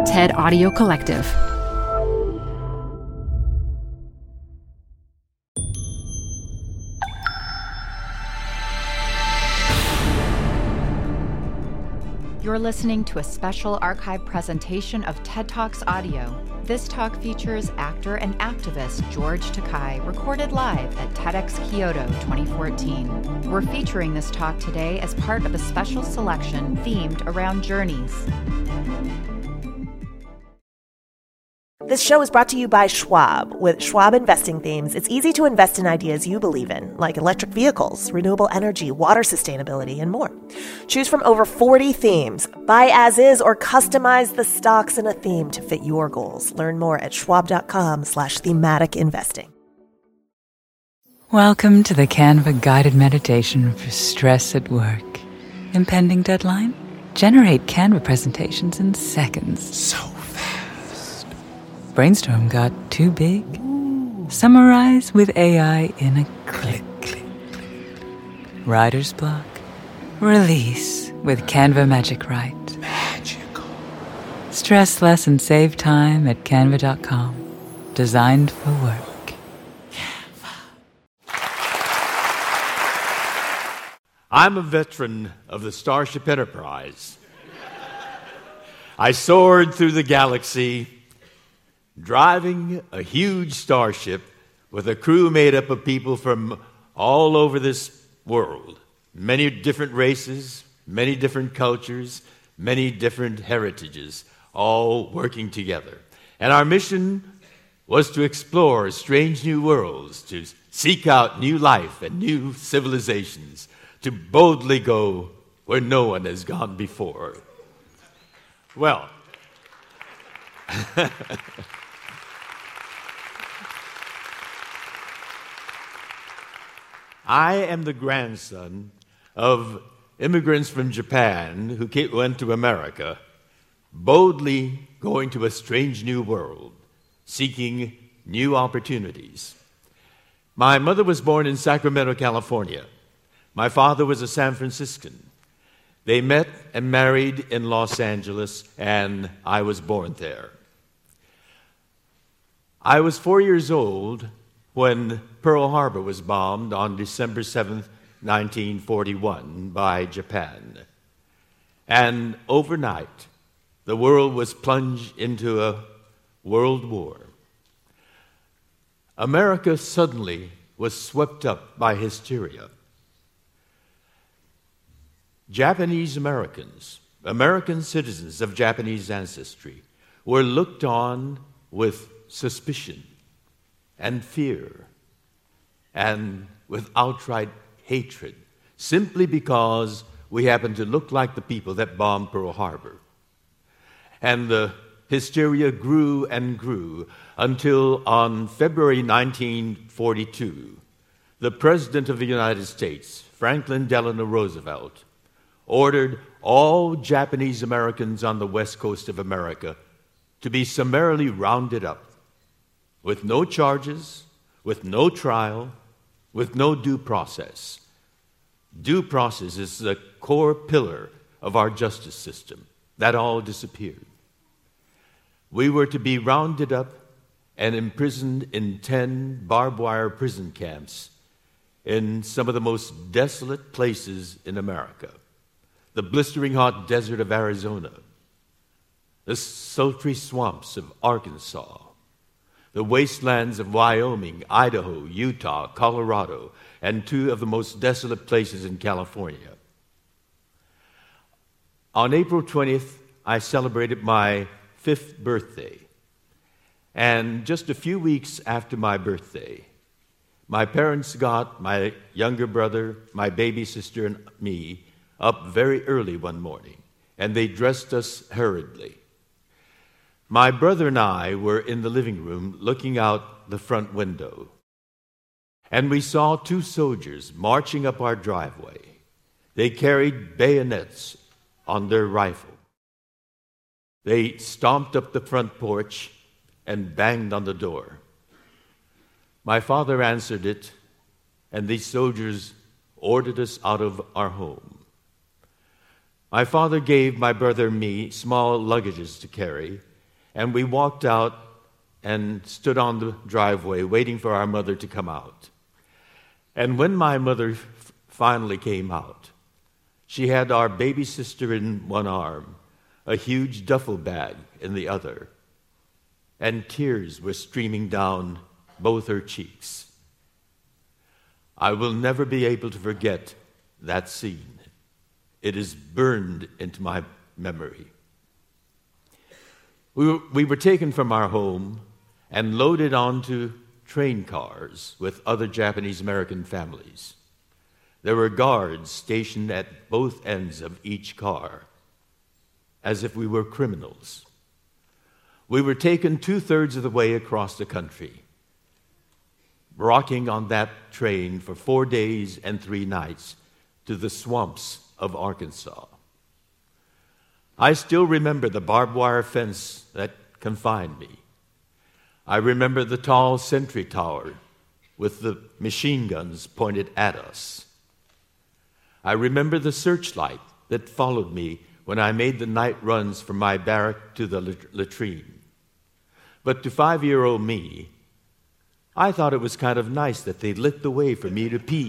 TED Audio Collective. You're listening to a special archive presentation of TED Talks Audio. This talk features actor and activist George Takei, recorded live at TEDx Kyoto 2014. We're featuring this talk today as part of a special selection themed around journeys. This show is brought to you by Schwab. With Schwab investing themes, it's easy to invest in ideas you believe in, like electric vehicles, renewable energy, water sustainability, and more. Choose from over 40 themes. Buy as is or customize the stocks in a theme to fit your goals. Learn more at schwab.com/thematic investing. Welcome to the Canva guided meditation for stress at work. Impending deadline? Generate Canva presentations in seconds. So fast. Brainstorm got too big? Summarize with AI in a click. Writer's block? Release with Canva Magic Write. Magical. Stress less and save time at canva.com. Designed for work. I'm a veteran of the Starship Enterprise. I soared through the galaxy, driving a huge starship with a crew made up of people from all over this world. Many different races, many different cultures, many different heritages, all working together. And our mission was to explore strange new worlds, to seek out new life and new civilizations, to boldly go where no one has gone before. Well, I am the grandson of immigrants from Japan who went to America, boldly going to a strange new world, seeking new opportunities. My mother was born in Sacramento, California. My father was a San Franciscan. They met and married in Los Angeles, and I was born there. I was 4 years old when Pearl Harbor was bombed on December 7th, 1941 by Japan. And overnight, the world was plunged into a world war. America suddenly was swept up by hysteria. Japanese Americans, American citizens of Japanese ancestry, were looked on with suspicion and fear and with outright hatred, simply because we happened to look like the people that bombed Pearl Harbor. And the hysteria grew and grew until on February 1942, the President of the United States, Franklin Delano Roosevelt, ordered all Japanese Americans on the west coast of America to be summarily rounded up with no charges, with no trial, with no due process. Due process is the core pillar of our justice system. That all disappeared. We were to be rounded up and imprisoned in 10 barbed wire prison camps in some of the most desolate places in America. The blistering hot desert of Arizona, the sultry swamps of Arkansas, the wastelands of Wyoming, Idaho, Utah, Colorado, and 2 of the most desolate places in California. On April 20th, I celebrated my 5th birthday. And just a few weeks after my birthday, my parents got my younger brother, my baby sister, and me up very early one morning, and they dressed us hurriedly. My brother and I were in the living room looking out the front window, and we saw 2 soldiers marching up our driveway. They carried bayonets on their rifle. They stomped up the front porch and banged on the door. My father answered it, and these soldiers ordered us out of our home. My father gave my brother and me small luggages to carry And we walked out and stood on the driveway waiting for our mother to come out. And when my mother finally came out, she had our baby sister in one arm, a huge duffel bag in the other, and tears were streaming down both her cheeks. I will never be able to forget that scene. It is burned into my memory. We were taken from our home and loaded onto train cars with other Japanese American families. There were guards stationed at both ends of each car, as if we were criminals. We were taken 2/3 of the way across the country, rocking on that train for 4 days and 3 nights to the swamps of Arkansas. I still remember the barbed wire fence that confined me. I remember the tall sentry tower with the machine guns pointed at us. I remember the searchlight that followed me when I made the night runs from my barrack to the latrine. But to 5-year-old me, I thought it was kind of nice that they lit the way for me to pee.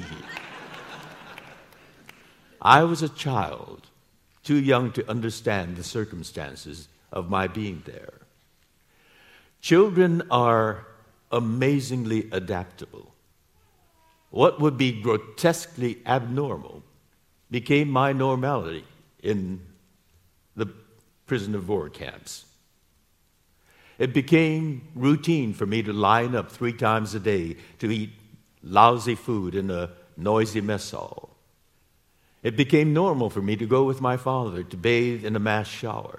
I was a child, too young to understand the circumstances of my being there. Children are amazingly adaptable. What would be grotesquely abnormal became my normality in the prisoner of war camps. It became routine for me to line up 3 times a day to eat lousy food in a noisy mess hall. It became normal for me to go with my father to bathe in a mass shower.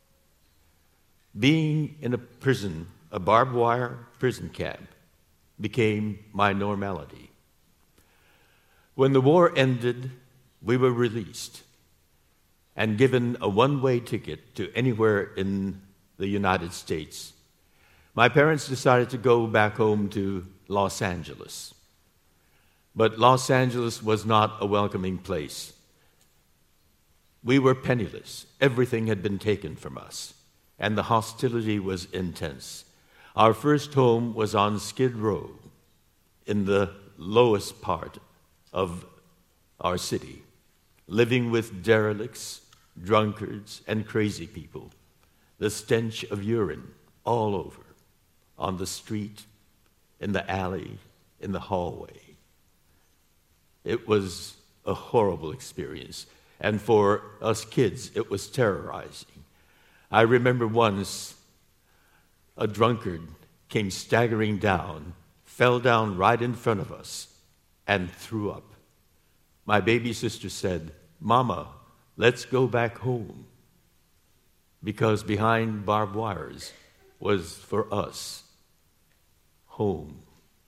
Being in a prison, a barbed wire prison camp, became my normality. When the war ended, we were released and given a one-way ticket to anywhere in the United States. My parents decided to go back home to Los Angeles. But Los Angeles was not a welcoming place. We were penniless. Everything had been taken from us, and the hostility was intense. Our first home was on Skid Row, in the lowest part of our city, living with derelicts, drunkards, and crazy people. The stench of urine all over, on the street, in the alley, in the hallway. It was a horrible experience, and for us kids, it was terrorizing. I remember once a drunkard came staggering down, fell down right in front of us, and threw up. My baby sister said, "Mama, let's go back home," because behind barbed wires was, for us, home.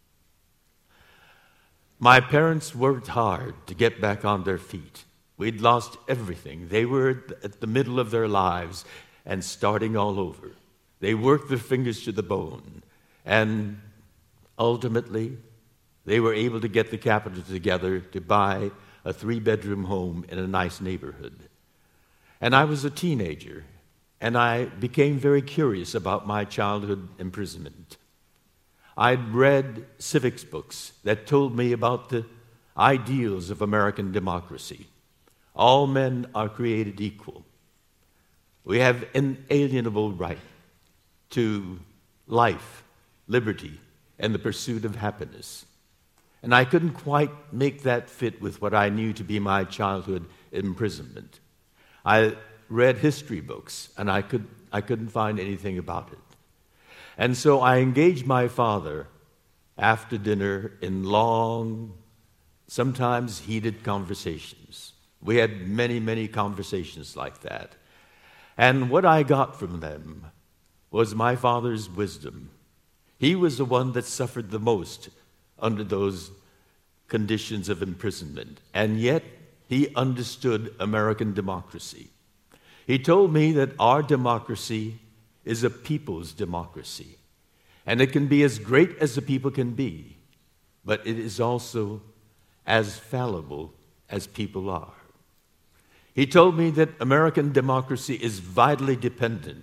My parents worked hard to get back on their feet. We'd lost everything. They were at the middle of their lives and starting all over. They worked their fingers to the bone, and ultimately, they were able to get the capital together to buy a 3-bedroom home in a nice neighborhood. And I was a teenager, and I became very curious about my childhood imprisonment. I'd read civics books that told me about the ideals of American democracy. All men are created equal. We have inalienable right to life, liberty, and the pursuit of happiness. And I couldn't quite make that fit with what I knew to be my childhood imprisonment. I read history books, and I couldn't find anything about it. And so I engaged my father after dinner in long, sometimes heated conversations. We had many, many conversations like that. And what I got from them was my father's wisdom. He was the one that suffered the most under those conditions of imprisonment, and yet he understood American democracy. He told me that our democracy is a people's democracy, and it can be as great as the people can be, but it is also as fallible as people are. He told me that American democracy is vitally dependent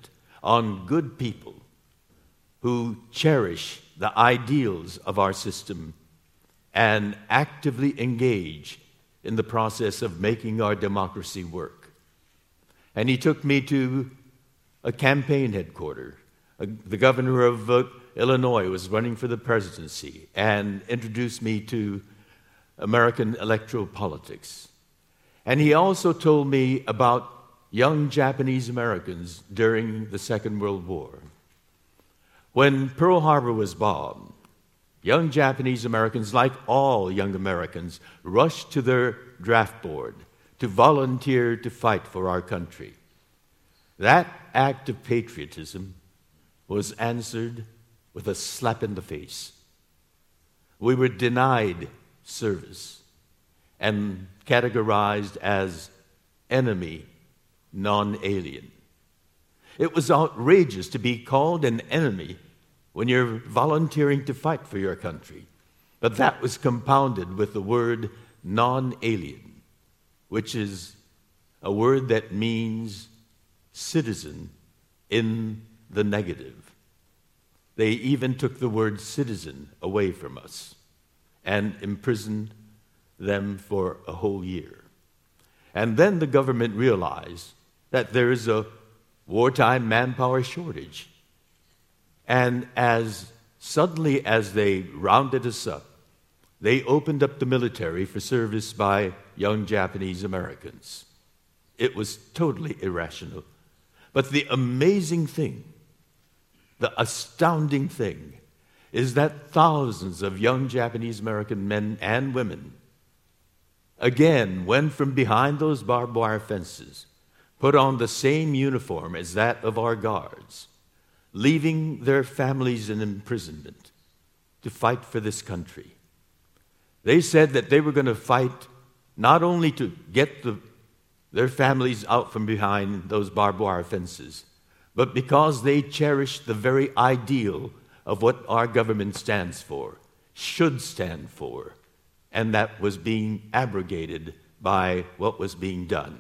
on good people who cherish the ideals of our system and actively engage in the process of making our democracy work. And he took me to a campaign headquarters. The governor of Illinois was running for the presidency and introduced me to American electoral politics. And he also told me about young Japanese Americans during the Second World War. When Pearl Harbor was bombed, young Japanese Americans, like all young Americans, rushed to their draft board to volunteer to fight for our country. That act of patriotism was answered with a slap in the face. We were denied service and categorized as enemy, non-alien. It was outrageous to be called an enemy when you're volunteering to fight for your country. But that was compounded with the word non-alien, which is a word that means citizen in the negative. They even took the word citizen away from us and imprisoned them for a whole year. And then the government realized that there is a wartime manpower shortage. And as suddenly as they rounded us up, they opened up the military for service by young Japanese Americans. It was totally irrational. But the amazing thing, the astounding thing, is that thousands of young Japanese American men and women again went from behind those barbed wire fences, put on the same uniform as that of our guards, leaving their families in imprisonment to fight for this country. They said that they were going to fight not only to get their families out from behind those barbed wire fences, but because they cherished the very ideal of what our government stands for, should stand for, and that was being abrogated by what was being done.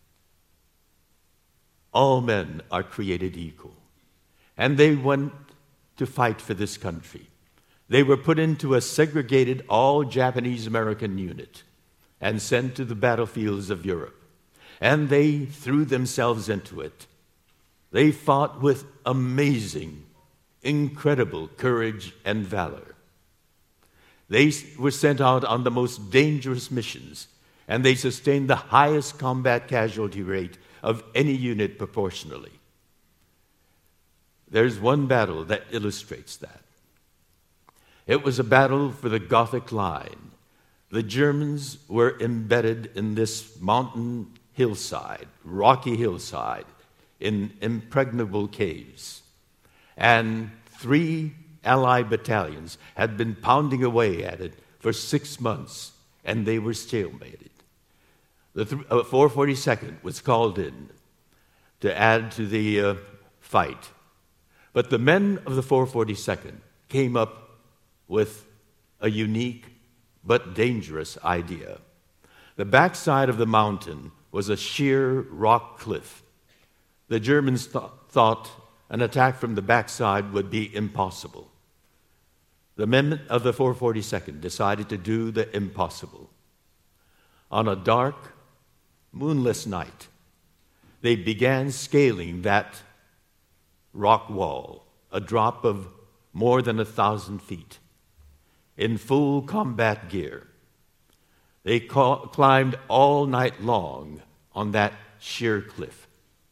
All men are created equal. And they went to fight for this country. They were put into a segregated all-Japanese American unit and sent to the battlefields of Europe. And they threw themselves into it. They fought with amazing, incredible courage and valor. They were sent out on the most dangerous missions, and they sustained the highest combat casualty rate of any unit proportionally. There's one battle that illustrates that. It was a battle for the Gothic Line. The Germans were embedded in this mountain hillside, rocky hillside, in impregnable caves. And 3 Allied battalions had been pounding away at it for 6 months, and they were stalemated. The 442nd was called in to add to the fight. But the men of the 442nd came up with a unique but dangerous idea. The backside of the mountain was a sheer rock cliff. The Germans thought an attack from the backside would be impossible. The men of the 442nd decided to do the impossible. On a dark, moonless night, they began scaling that rock wall, a drop of more than 1,000 feet, in full combat gear. They climbed all night long on that sheer cliff.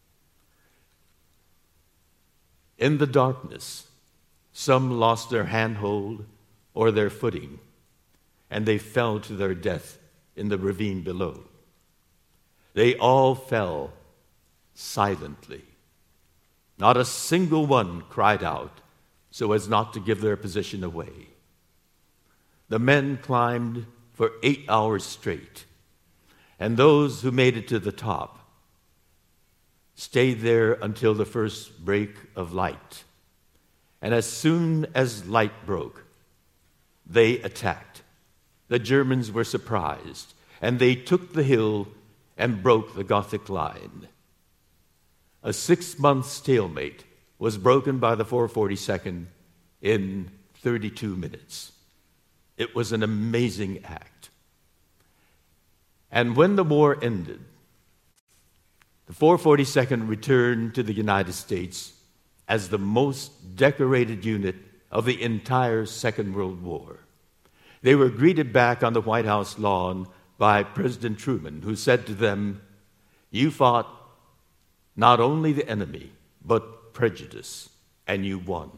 In the darkness, some lost their handhold or their footing, and they fell to their death in the ravine below. They all fell silently. Not a single one cried out so as not to give their position away. The men climbed for 8 hours straight, and those who made it to the top stayed there until the first break of light. And as soon as light broke, they attacked. The Germans were surprised, and they took the hill and broke the Gothic line. A 6-month stalemate was broken by the 442nd in 32 minutes. It was an amazing act. And when the war ended, the 442nd returned to the United States as the most decorated unit of the entire Second World War. They were greeted back on the White House lawn by President Truman, who said to them, "You fought not only the enemy, but prejudice, and you won."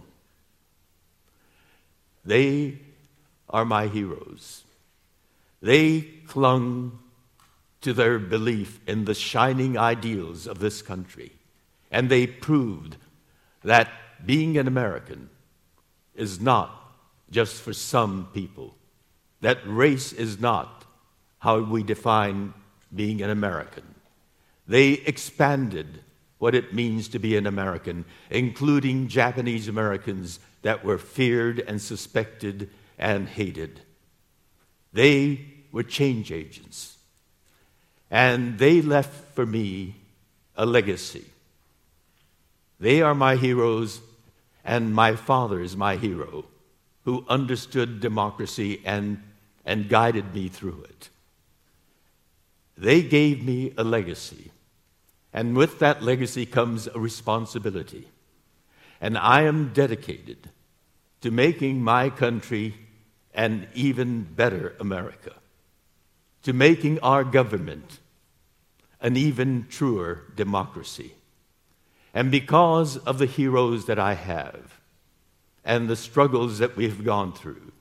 They are my heroes. They clung to their belief in the shining ideals of this country, and they proved that being an American is not just for some people, that race is not how we define being an American. They expanded what it means to be an American, including Japanese Americans that were feared and suspected and hated. They were change agents, and they left for me a legacy. They are my heroes, and my father is my hero, who understood democracy and guided me through it. They gave me a legacy, and with that legacy comes a responsibility. And I am dedicated to making my country an even better America, to making our government an even truer democracy. And because of the heroes that I have and the struggles that we've gone through,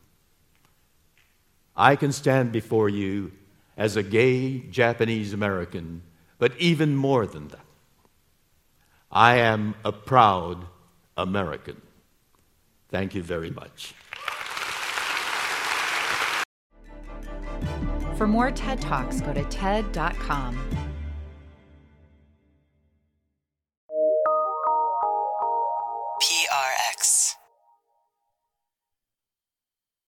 I can stand before you as a gay Japanese American, but even more than that, I am a proud American. Thank you very much. For more TED Talks, go to TED.com. PRX.